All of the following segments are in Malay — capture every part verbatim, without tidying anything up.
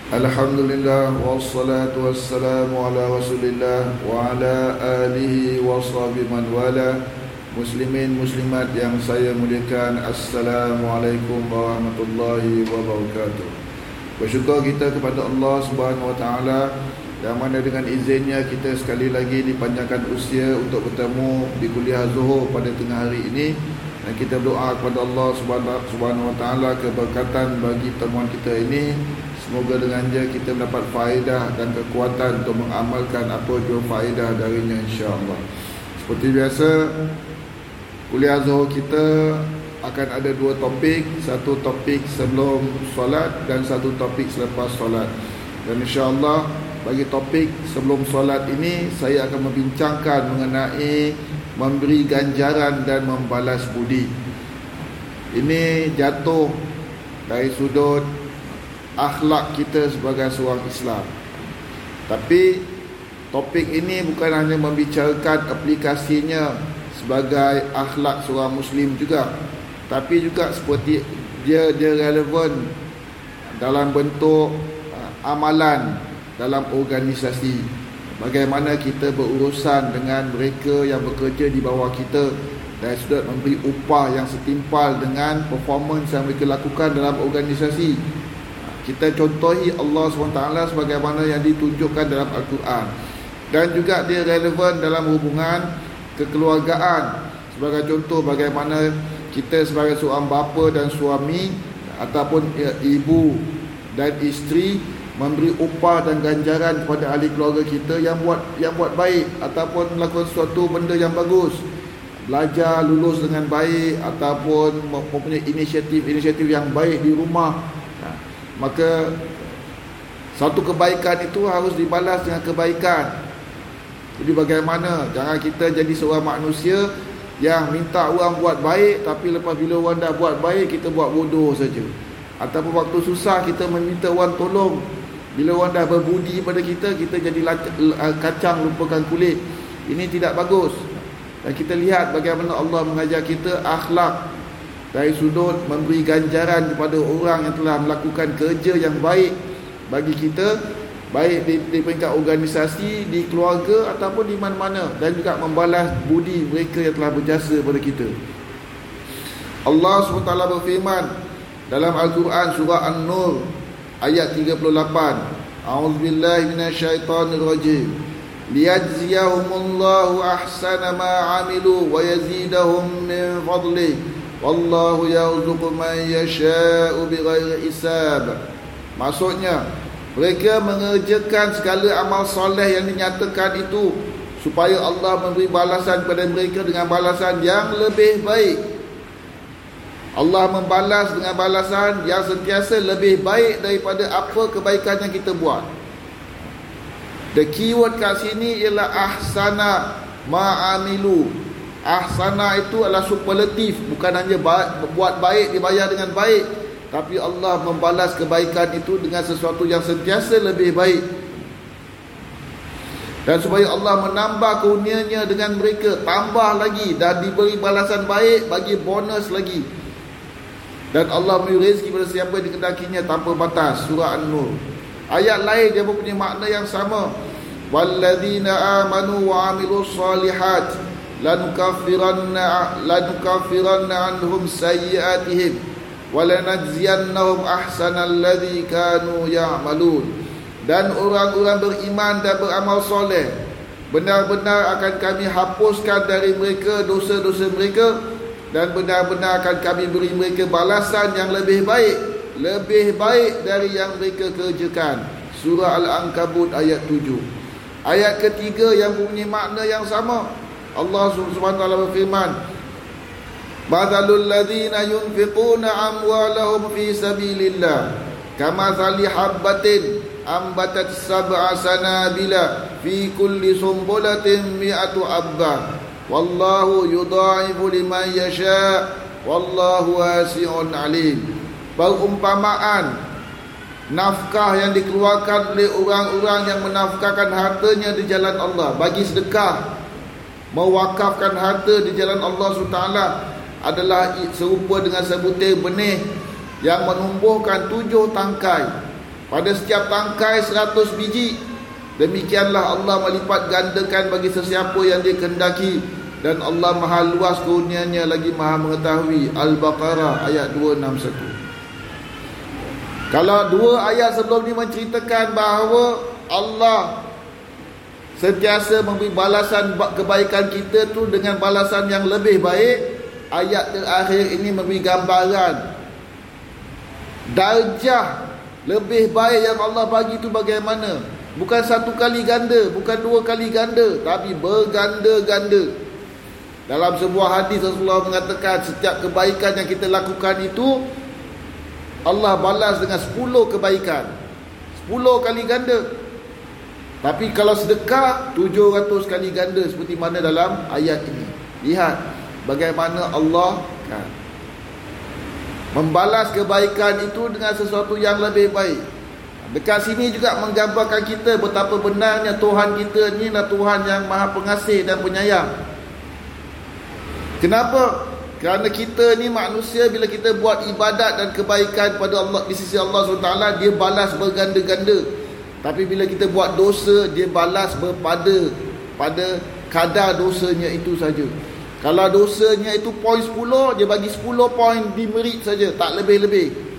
Alhamdulillah wassalatu wassalamu ala Rasulillah wa ala alihi wa sahbihi man wala. Muslimin muslimat yang saya muliakan, Assalamualaikum warahmatullahi wabarakatuh. Bersyukur kita kepada Allah Subhanahu wa taala yang mana dengan izinnya kita sekali lagi dipanjangkan usia untuk bertemu di kuliah Zuhur pada tengah hari ini, dan kita berdoa kepada Allah Subhanahu wa taala keberkatan bagi pertemuan kita ini. Semoga dengannya kita mendapat faedah dan kekuatan untuk mengamalkan apa jua faedah darinya, insya-Allah. Seperti biasa, kuliah Zuhur kita akan ada dua topik, satu topik sebelum solat dan satu topik selepas solat. Dan insya-Allah bagi topik sebelum solat ini saya akan membincangkan mengenai memberi ganjaran dan membalas budi. Ini jatuh dari sudut akhlak kita sebagai seorang Islam. Tapi topik ini bukan hanya membicarakan aplikasinya sebagai akhlak seorang Muslim juga, tapi juga seperti dia dia relevan dalam bentuk uh, amalan dalam organisasi. Bagaimana kita berurusan dengan mereka yang bekerja di bawah kita dan sudah memberi upah yang setimpal dengan performance yang mereka lakukan dalam organisasi. Kita contohi Allah subhanahu wa taala sebagaimana yang ditunjukkan dalam Al-Quran. Dan juga dia relevan dalam hubungan kekeluargaan. Sebagai contoh bagaimana kita sebagai seorang bapa dan suami ataupun ibu dan isteri memberi upah dan ganjaran kepada ahli keluarga kita yang buat yang buat baik ataupun melakukan suatu benda yang bagus. Belajar lulus dengan baik ataupun mempunyai inisiatif-inisiatif yang baik di rumah. Maka satu kebaikan itu harus dibalas dengan kebaikan. Jadi bagaimana jangan kita jadi seorang manusia yang minta orang buat baik, tapi lepas bila orang dah buat baik kita buat bodoh saja. Ataupun waktu susah kita meminta orang tolong, bila orang dah berbudi pada kita, kita jadi kacang lupakan kulit. Ini tidak bagus. Dan kita lihat bagaimana Allah mengajar kita akhlak dari sudut memberi ganjaran kepada orang yang telah melakukan kerja yang baik bagi kita, baik di, di peringkat organisasi, di keluarga ataupun di mana-mana, dan juga membalas budi mereka yang telah berjasa pada kita. Allah subhanahu wa taala berfirman dalam Al-Quran surah An-Nur ayat tiga puluh lapan, A'udzubillahi minasyaitonirrajim, liyajziyahumullahu ahsana ma 'amilu wa yazidahum min fadlihi wallahu yarzuqu man yasha'u bighairi hisab. Maksudnya mereka mengerjakan segala amal soleh yang dinyatakan itu supaya Allah memberi balasan kepada mereka dengan balasan yang lebih baik. Allah membalas dengan balasan yang sentiasa lebih baik daripada apa kebaikan yang kita buat. The keyword kat sini ialah ahsana ma'amilu. Ahsana itu adalah superlatif, bukan hanya buat baik dibayar dengan baik, tapi Allah membalas kebaikan itu dengan sesuatu yang sentiasa lebih baik. Dan supaya Allah menambah kurnianya dengan mereka, tambah lagi, dan diberi balasan baik, bagi bonus lagi. Dan Allah memberi rezeki kepada siapa yang dikehendakinya tanpa batas. Surah An-Nur. Ayat lain dia mempunyai makna yang sama. Walladzina amanu wa amilus solihat lanukaffiranna lanukaffiranna anhum sayyi'atihim wa lanajziyannahum ahsanal ladzi kanu ya'malun. Dan orang-orang beriman dan beramal soleh, benar-benar akan kami hapuskan dari mereka dosa-dosa mereka, dan benar-benar akan kami beri mereka balasan yang lebih baik, lebih baik dari yang mereka kerjakan. Surah Al-Ankabut ayat tujuh. Ayat ketiga yang mempunyai makna yang sama, Allah subhanahu wa taala berfirman, Mathalul ladzina yunfiquna amwalahum fi sabilillah kamathali habbatin ambatat sab'a sanabila fi kulli sumbulatin mi'atu habbah wallahu yudha'ifu liman yasha wallahu wasi'un alim. Perumpamaan nafkah yang dikeluarkan oleh orang-orang yang menafkahkan hartanya di jalan Allah, bagi sedekah, mewakafkan harta di jalan Allah subhanahu wa taala, adalah serupa dengan sebutir benih yang menumbuhkan tujuh tangkai. pada setiap tangkai seratus biji. Demikianlah Allah melipat gandakan bagi sesiapa yang dia kehendaki, dan Allah maha luas kurnianya lagi maha mengetahui. Al-Baqarah ayat dua enam satu. Kalau dua ayat sebelum ni menceritakan bahawa Allah sentiasa memberi balasan kebaikan kita tu dengan balasan yang lebih baik, ayat terakhir ini memberi gambaran darjah lebih baik yang Allah bagi tu bagaimana. Bukan satu kali ganda, bukan dua kali ganda, tapi berganda-ganda. Dalam sebuah hadis Rasulullah mengatakan setiap kebaikan yang kita lakukan itu Allah balas dengan sepuluh kebaikan, sepuluh kali ganda. Tapi kalau sedekah tujuh ratus kali ganda, seperti mana dalam ayat ini. Lihat bagaimana Allah kan membalas kebaikan itu dengan sesuatu yang lebih baik. Dekat sini juga menggambarkan kita betapa benarnya Tuhan kita ni adalah Tuhan yang maha pengasih dan penyayang. Kenapa? Kerana kita ni manusia, bila kita buat ibadat dan kebaikan pada Allah, di sisi Allah subhanahu wa taala, dia balas berganda-ganda. Tapi bila kita buat dosa, dia balas berpada pada kadar dosanya itu saja. Kalau dosanya itu poin sepuluh, dia bagi sepuluh poin demerit saja, tak lebih-lebih.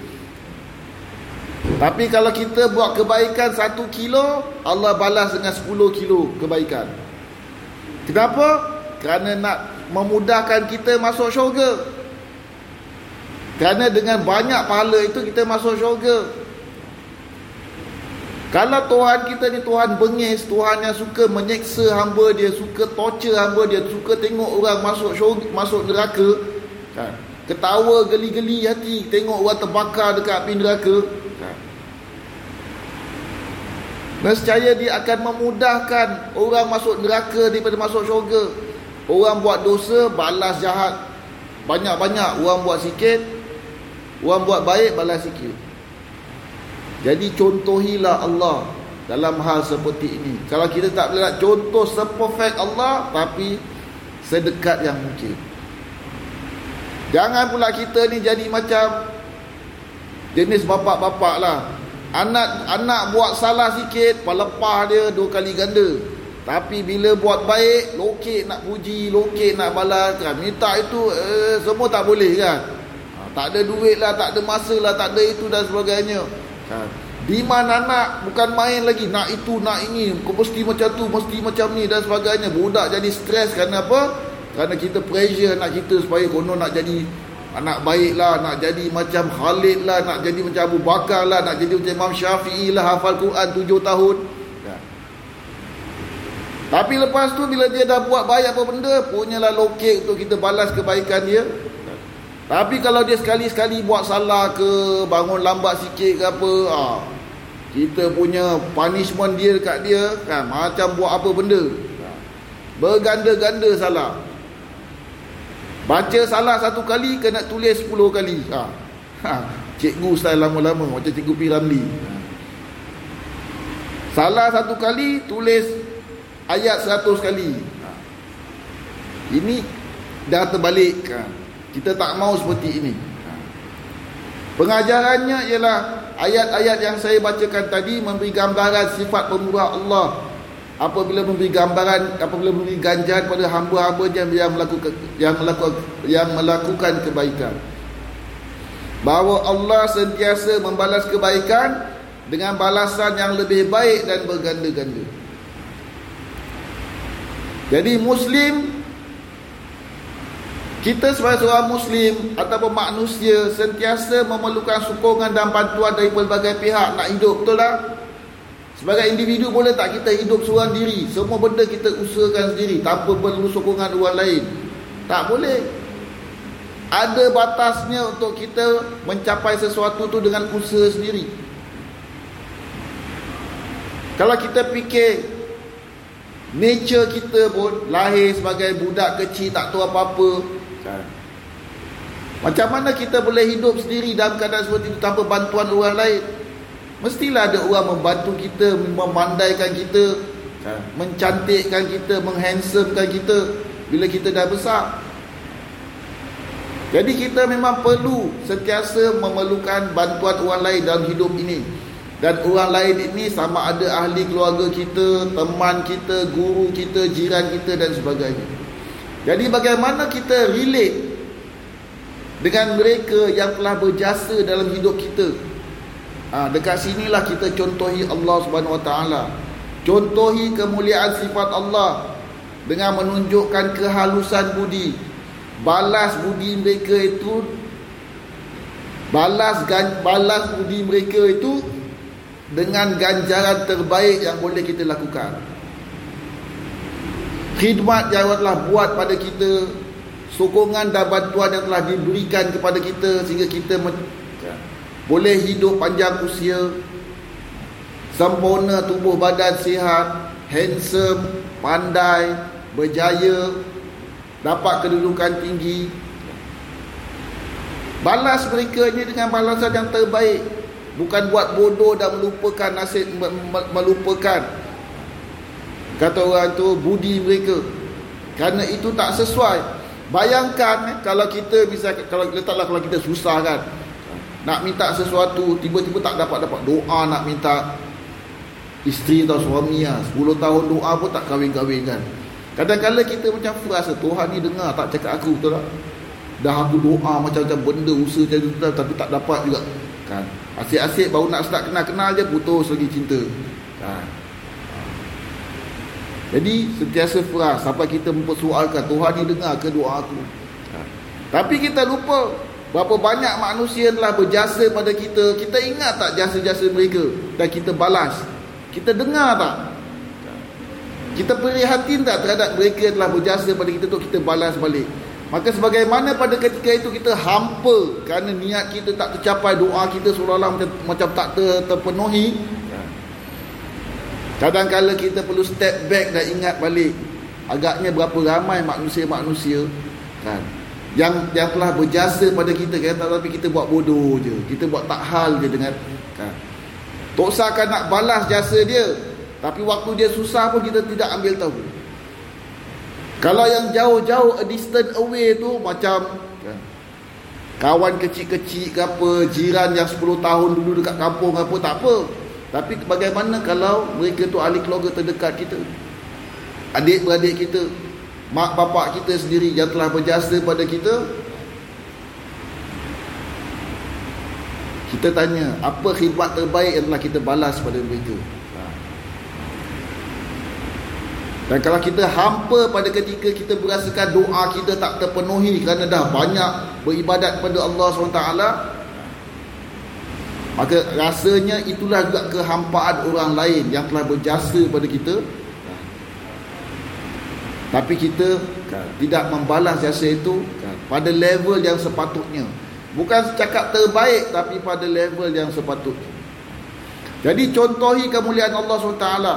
Tapi kalau kita buat kebaikan satu kilo, Allah balas dengan sepuluh kilo kebaikan. Kenapa? Kerana nak memudahkan kita masuk syurga. Kerana dengan banyak pahala itu kita masuk syurga. Kalau Tuhan kita ni Tuhan bengis, Tuhan yang suka menyeksa hamba dia, suka torture hamba dia, suka tengok orang masuk syurga, masuk neraka, kan? Ketawa geli-geli hati tengok orang terbakar dekat api neraka, kan? Nescaya dia akan memudahkan orang masuk neraka daripada masuk syurga. Orang buat dosa, balas jahat banyak-banyak. Orang buat sikit, orang buat baik, balas sikit. Jadi contohilah Allah dalam hal seperti ini. Kalau kita tak boleh nak contoh seperfect Allah, tapi sedekat yang mungkin. Jangan pula kita ni jadi macam jenis bapak-bapak lah. Anak anak buat salah sikit, pelepah dia dua kali ganda. Tapi bila buat baik, lokek nak puji, lokek nak balas, kan? Minta itu eh, semua tak boleh, kan? Ha, tak ada duit lah, tak ada masa lah, tak ada itu dan sebagainya, kan? Demand anak bukan main lagi, nak itu, nak ini, kau mesti macam tu, mesti macam ni dan sebagainya. Budak jadi stres kerana apa? Kerana kita pressure anak kita supaya konon nak jadi anak baik lah, nak jadi macam Khalid lah, nak jadi macam Abu Bakar lah, nak jadi macam Imam Syafi'i lah, hafal Quran tujuh tahun. Tapi lepas tu bila dia dah buat baik apa benda, punyalah lokek untuk kita balas kebaikan dia. Tapi kalau dia sekali-sekali buat salah ke, bangun lambat sikit ke apa, ha, kita punya punishment dia dekat dia, kan, macam buat apa benda, berganda-ganda salah. Baca salah satu kali, kena tulis sepuluh kali. ha. Ha. Cikgu style lama-lama, macam Cikgu P. Ramli. Salah satu kali, tulis ayat seratus kali. Ini dah terbalik, kan? Kita tak mau seperti ini. Pengajarannya ialah ayat-ayat yang saya bacakan tadi memberi gambaran sifat pemurah Allah apabila memberi gambaran, apabila memberi ganjaran pada hamba-hambanya yang melakukan yang melakukan yang melakukan kebaikan. Bahawa Allah sentiasa membalas kebaikan dengan balasan yang lebih baik dan berganda-ganda. Jadi Muslim, kita sebagai seorang Muslim ataupun manusia sentiasa memerlukan sokongan dan bantuan dari pelbagai pihak nak hidup, betul tak? Sebagai individu boleh tak kita hidup seorang diri, semua benda kita usahakan sendiri tanpa perlu sokongan orang lain? Tak boleh. Ada batasnya untuk kita mencapai sesuatu tu dengan usaha sendiri. Kalau kita fikir nature kita pun lahir sebagai budak kecil, tak tahu apa-apa, kan? Macam mana kita boleh hidup sendiri dalam keadaan seperti itu tanpa bantuan orang lain? Mestilah ada orang membantu kita, memandaikan kita, kan? Mencantikkan kita, menghandsomekan kita bila kita dah besar. Jadi kita memang perlu sentiasa memerlukan bantuan orang lain dalam hidup ini. Dan orang lain ini sama ada ahli keluarga kita, teman kita, guru kita, jiran kita dan sebagainya. Jadi bagaimana kita relate dengan mereka yang telah berjasa dalam hidup kita? Ha, dekat sinilah kita contohi Allah Subhanahu Wa Taala. Contohi kemuliaan sifat Allah dengan menunjukkan kehalusan budi. Balas budi mereka itu, balas gan, balas budi mereka itu dengan ganjaran terbaik yang boleh kita lakukan. Khidmat yang Allah telah buat pada kita, sokongan dan bantuan yang telah diberikan kepada kita sehingga kita men- boleh hidup panjang usia, sempurna tubuh badan sihat, handsome, pandai, berjaya, dapat kedudukan tinggi. Balas mereka ini dengan balasan yang terbaik. Bukan buat bodoh dan melupakan nasib, melupakan kata orang tu budi mereka, kerana itu tak sesuai. Bayangkan kalau kita bisa, kalau letaklah kalau kita susah kan, nak minta sesuatu, tiba-tiba tak dapat-dapat doa nak minta isteri atau suami lah, sepuluh tahun doa pun tak kahwin-kahwin kan. Kadang-kadang kita macam rasa Tuhan ni dengar tak cakap aku, betul tak? Dah aku doa macam-macam benda, usaha macam tu, tapi tak dapat juga kan. Asyik-asyik baru nak start kenal-kenal je putus lagi cinta kan. Jadi sentiasa frust sampai kita mempersoalkan Tuhan ni dengar ke doa aku kan. Tapi kita lupa berapa banyak manusia telah berjasa pada kita. Kita ingat tak jasa-jasa mereka dan kita balas? Kita dengar tak? Kita prihatin tak terhadap mereka yang telah berjasa pada kita tu, kita balas balik? Maka sebagaimana pada ketika itu kita hampa kerana niat kita tak tercapai, doa kita seolah-olah macam, macam tak ter, terpenuhi. Kadang-kadang kita perlu step back dan ingat balik, agaknya berapa ramai manusia-manusia kan, yang yang telah berjasa pada kita kan, tapi kita buat bodoh je, kita buat tak hal je dengan kan. Tak usahkan nak balas jasa dia, tapi waktu dia susah pun kita tidak ambil tahu. Kalau yang jauh-jauh, a distant away tu macam kan, kawan kecil-kecil ke apa, jiran yang sepuluh tahun dulu dekat kampung apa, tak apa. Tapi bagaimana kalau mereka tu ahli keluarga terdekat kita, adik-beradik kita, mak bapak kita sendiri yang telah berjasa pada kita? Kita tanya, apa khidmat terbaik yang telah kita balas pada mereka? Dan kalau kita hampa pada ketika kita berasakan doa kita tak terpenuhi kerana dah banyak beribadat kepada Allah subhanahu wa taala, maka rasanya itulah juga kehampaan orang lain yang telah berjasa pada kita, tapi kita tidak membalas jasa itu pada level yang sepatutnya. Bukan cakap terbaik, tapi pada level yang sepatutnya. Jadi contohi kemuliaan Allah subhanahu wa taala.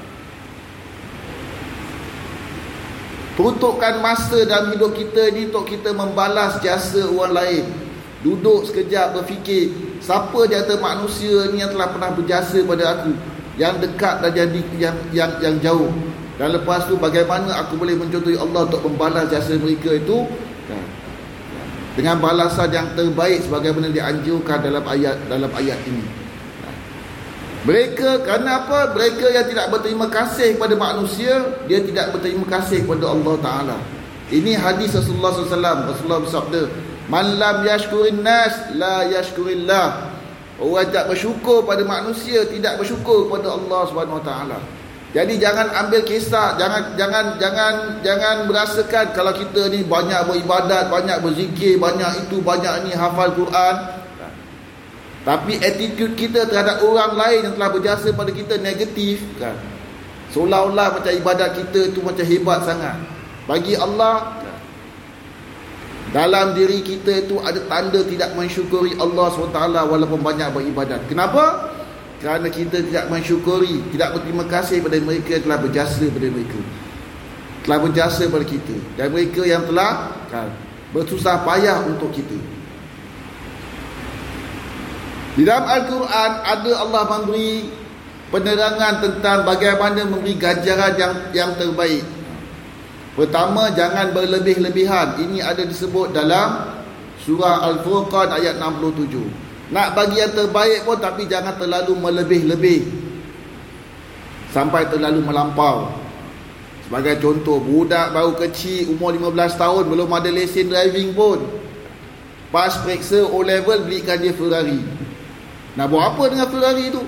Peruntukkan masa dalam hidup kita ni untuk kita membalas jasa orang lain. Duduk sekejap berfikir, siapa di antara manusia ni yang telah pernah berjasa pada aku, yang dekat dan yang yang yang, yang jauh. Dan lepas tu bagaimana aku boleh mencontohi Allah untuk membalas jasa mereka itu dengan balasan yang terbaik sebagaimana dianjurkan dalam ayat dalam ayat ini. Mereka, kerana apa? Mereka yang tidak berterima kasih kepada manusia, dia tidak berterima kasih kepada Allah Ta'ala. Ini hadis Rasulullah sallallahu alaihi wasallam. Rasulullah bersabda, man lam yashkurin nas, la yashkurillah. Orang tak bersyukur pada manusia, tidak bersyukur kepada Allah Subhanahu Wa Ta'ala. Jadi jangan ambil kisah, jangan jangan jangan jangan merasakan kalau kita ni banyak beribadat, banyak berzikir, banyak itu, banyak ni hafal Quran, tapi attitude kita terhadap orang lain yang telah berjasa pada kita negatif kan. Seolah-olah macam ibadat kita tu macam hebat sangat. Bagi Allah, dalam diri kita itu ada tanda tidak mensyukuri Allah subhanahu wa taala walaupun banyak beribadat. Kenapa? Kerana kita tidak mensyukuri, tidak berterima kasih pada mereka yang telah berjasa pada mereka, telah berjasa pada kita, dan mereka yang telah kan, bersusah payah untuk kita. Di dalam Al-Quran ada Allah memberi penerangan tentang bagaimana memberi ganjaran yang yang terbaik. Pertama, jangan berlebih-lebihan. Ini ada disebut dalam surah Al-Furqan ayat enam puluh tujuh. Nak bagi yang terbaik pun, tapi jangan terlalu melebih-lebih sampai terlalu melampau. Sebagai contoh, budak baru kecil umur lima belas tahun, belum ada lesen driving pun, pas periksa O level belikan dia Ferrari. Nak buat apa dengan Ferrari tu?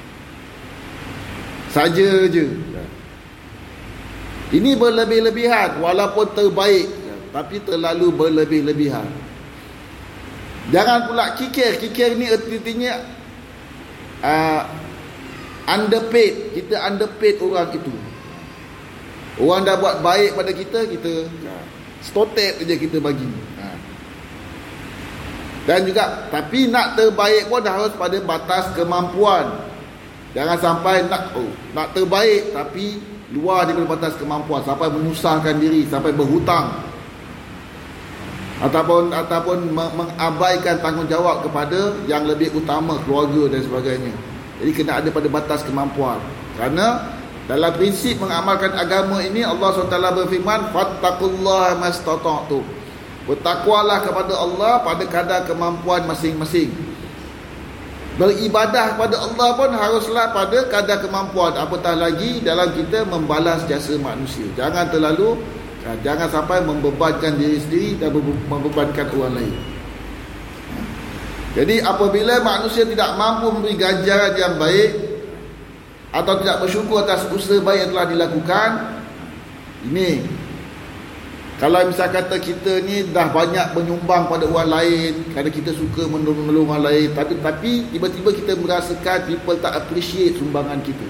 Saja je. Ini berlebih-lebihan. Walaupun terbaik, tapi terlalu berlebih-lebihan. Jangan pula kikir. Kikir ni artinya uh, underpaid. Kita underpaid orang itu. Orang dah buat baik pada kita, kita stotep je kita bagi. Dan juga, tapi nak terbaik pun dah harus pada batas kemampuan. Jangan sampai nak oh, nak terbaik tapi luar daripada batas kemampuan, sampai menyusahkan diri, sampai berhutang, ataupun ataupun mengabaikan tanggungjawab kepada yang lebih utama, keluarga dan sebagainya. Jadi kena ada pada batas kemampuan. Kerana dalam prinsip mengamalkan agama ini, Allah subhanahu wa taala berfirman, fattaqullaha mastata'tum. Bertakwalah kepada Allah pada kadar kemampuan masing-masing. Beribadah kepada Allah pun haruslah pada kadar kemampuan, apatah lagi dalam kita membalas jasa manusia. Jangan terlalu, jangan sampai membebankan diri sendiri dan membebankan orang lain. Jadi apabila manusia tidak mampu memberi ganjaran yang baik atau tidak bersyukur atas usaha baik yang telah dilakukan, ini kalau misal kata kita ni dah banyak menyumbang pada orang lain kerana kita suka menolong orang lain, tapi tapi tiba-tiba kita merasakan people tak appreciate sumbangan kita.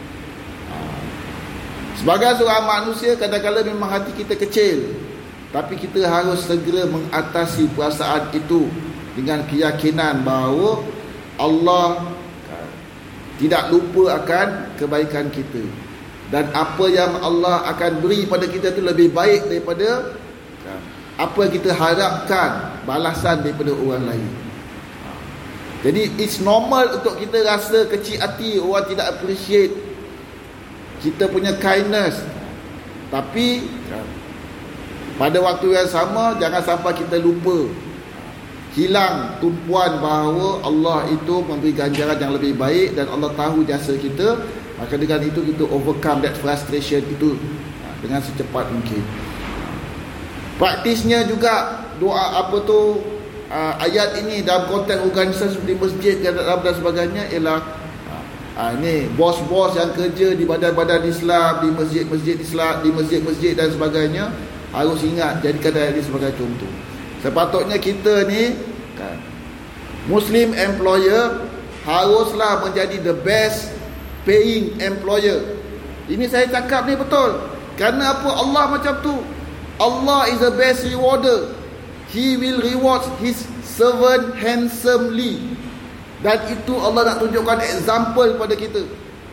Sebagai seorang manusia, kadang-kadang memang hati kita kecil, tapi kita harus segera mengatasi perasaan itu dengan keyakinan bahawa Allah tidak lupa akan kebaikan kita. Dan apa yang Allah akan beri pada kita itu lebih baik daripada apa yang kita harapkan balasan daripada orang lain. Jadi it's normal untuk kita rasa kecil hati, orang tidak appreciate kita punya kindness. Tapi pada waktu yang sama, jangan sampai kita lupa, hilang tumpuan bahawa Allah itu memberi ganjaran yang lebih baik dan Allah tahu jasa kita. Maka dengan itu kita overcome that frustration itu dengan secepat mungkin. Praktisnya juga doa apa tu uh, ayat ini dalam konteks organisasi seperti masjid dan sebagainya ialah uh, ini bos-bos yang kerja di badan-badan Islam, di masjid-masjid Islam, di masjid-masjid dan sebagainya harus ingat, jadikan ayat ini sebagai contoh. Sepatutnya kita ni kan, Muslim employer haruslah menjadi the best paying employer. Ini saya cakap ni betul. Kerana apa? Allah macam tu. Allah is the best rewarder. He will reward his servant handsomely. Dan itu Allah nak tunjukkan example pada kita.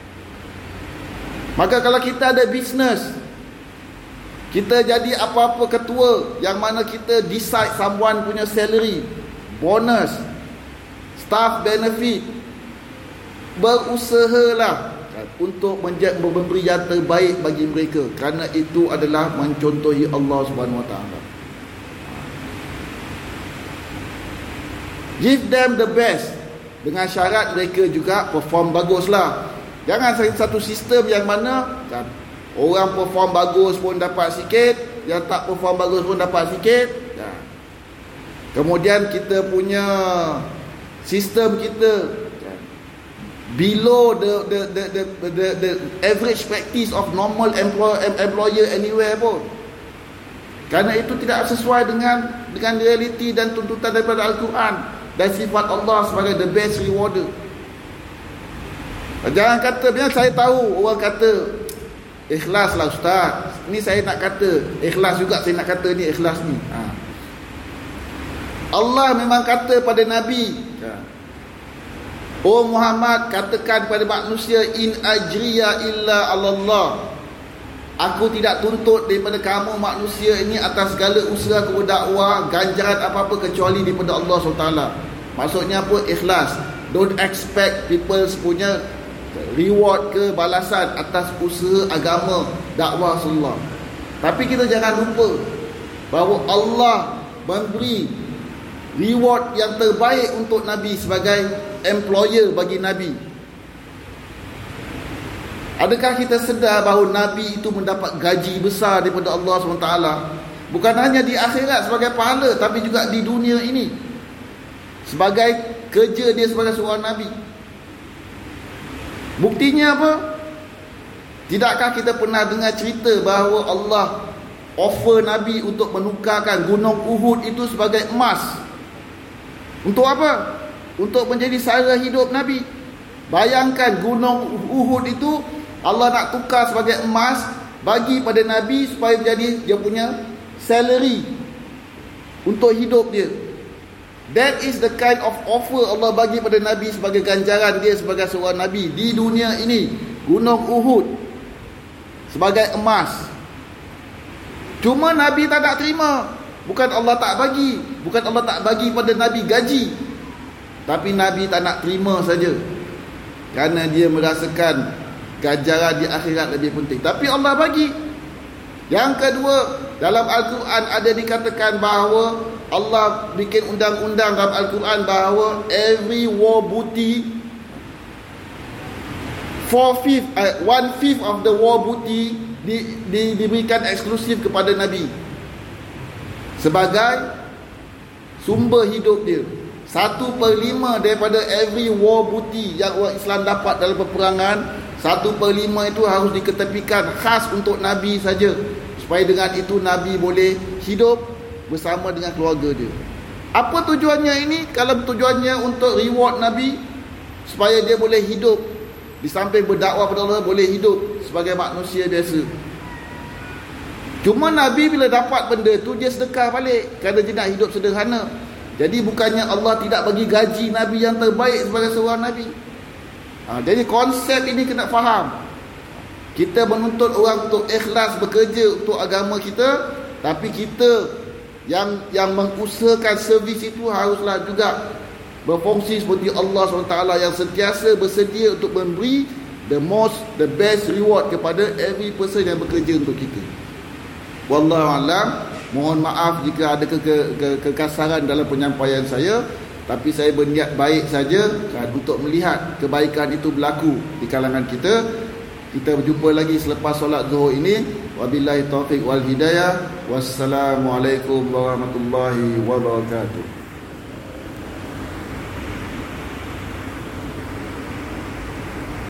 Maka kalau kita ada business, kita jadi apa-apa ketua, yang mana kita decide someone punya salary, bonus, staff benefit, berusahalah untuk memberi yang terbaik bagi mereka, kerana itu adalah mencontohi Allah Subhanahu Wa Taala. Give them the best, dengan syarat mereka juga perform baguslah. Jangan satu sistem yang mana kan, orang perform bagus pun dapat sikit, yang tak perform bagus pun dapat sikit. Ya. Kemudian kita punya sistem kita below the the the the, the, the average practice of normal employer, employer anywhere pun. Kerana itu tidak sesuai dengan dengan realiti dan tuntutan daripada Al-Quran dan sifat Allah sebagai the best rewarder. Jangan kata, biar saya tahu orang kata ikhlas lah ustaz, ni saya nak kata ikhlas juga, saya nak kata ni ikhlas ni. Ha. Allah memang kata pada Nabi, oh Muhammad, katakan kepada manusia, in ajriya illa Allah. Aku tidak tuntut daripada kamu manusia ini atas segala usaha aku berdakwah ganjaran apa-apa kecuali daripada Allah subhanahu wa taala. Maksudnya apa? Ikhlas. Don't expect people punya reward ke balasan atas usaha agama dakwah Rasulullah. Tapi kita jangan lupa bahawa Allah memberi reward yang terbaik untuk Nabi sebagai employer bagi Nabi. Adakah kita sedar bahawa Nabi itu mendapat gaji besar daripada Allah subhanahu wa taala? Bukan hanya di akhirat sebagai pahala, tapi juga di dunia ini sebagai kerja dia sebagai seorang Nabi. Buktinya apa? Tidakkah kita pernah dengar cerita bahawa Allah offer Nabi untuk menukarkan gunung Uhud itu sebagai emas? Untuk apa? Untuk menjadi sara hidup Nabi. Bayangkan gunung Uhud itu Allah nak tukar sebagai emas, bagi pada Nabi supaya jadi dia punya salary untuk hidup dia. That is the kind of offer Allah bagi pada Nabi sebagai ganjaran dia sebagai seorang Nabi di dunia ini. Gunung Uhud sebagai emas. Cuma Nabi tak nak terima. Bukan Allah tak bagi, bukan Allah tak bagi pada Nabi gaji, tapi Nabi tak nak terima saja, kerana dia merasakan ganjaran di akhirat lebih penting. Tapi Allah bagi. Yang kedua, dalam Al-Quran ada dikatakan bahawa Allah bikin undang-undang dalam Al-Quran bahawa every war booty, four fifth, uh, one fifth of the war booty di, di, diberikan eksklusif kepada Nabi sebagai sumber hidup dia. Satu per lima daripada every war booty yang orang Islam dapat dalam peperangan, satu per lima itu harus diketepikan khas untuk Nabi saja, supaya dengan itu Nabi boleh hidup bersama dengan keluarga dia. Apa tujuannya ini? Kalau tujuannya untuk reward Nabi supaya dia boleh hidup di samping berdakwah kepada Allah, boleh hidup sebagai manusia biasa. Cuma Nabi bila dapat benda tu, dia sedekah balik kerana dia nak hidup sederhana. Jadi bukannya Allah tidak bagi gaji Nabi yang terbaik sebagai seorang Nabi. Ha, jadi konsep ini kena faham. Kita menuntut orang untuk ikhlas bekerja untuk agama kita, tapi kita yang yang mengusahakan servis itu haruslah juga berfungsi seperti Allah subhanahu wa taala yang sentiasa bersedia untuk memberi the most, the best reward kepada every person yang bekerja untuk kita. Wallahu a'lam. Mohon maaf jika ada ke, ke, ke, kekasaran dalam penyampaian saya, tapi saya berniat baik saja untuk melihat kebaikan itu berlaku di kalangan kita. Kita berjumpa lagi selepas solat Zuhur ini. Wabillahi taufiq wal hidayah. Wassalamualaikum warahmatullahi wabarakatuh.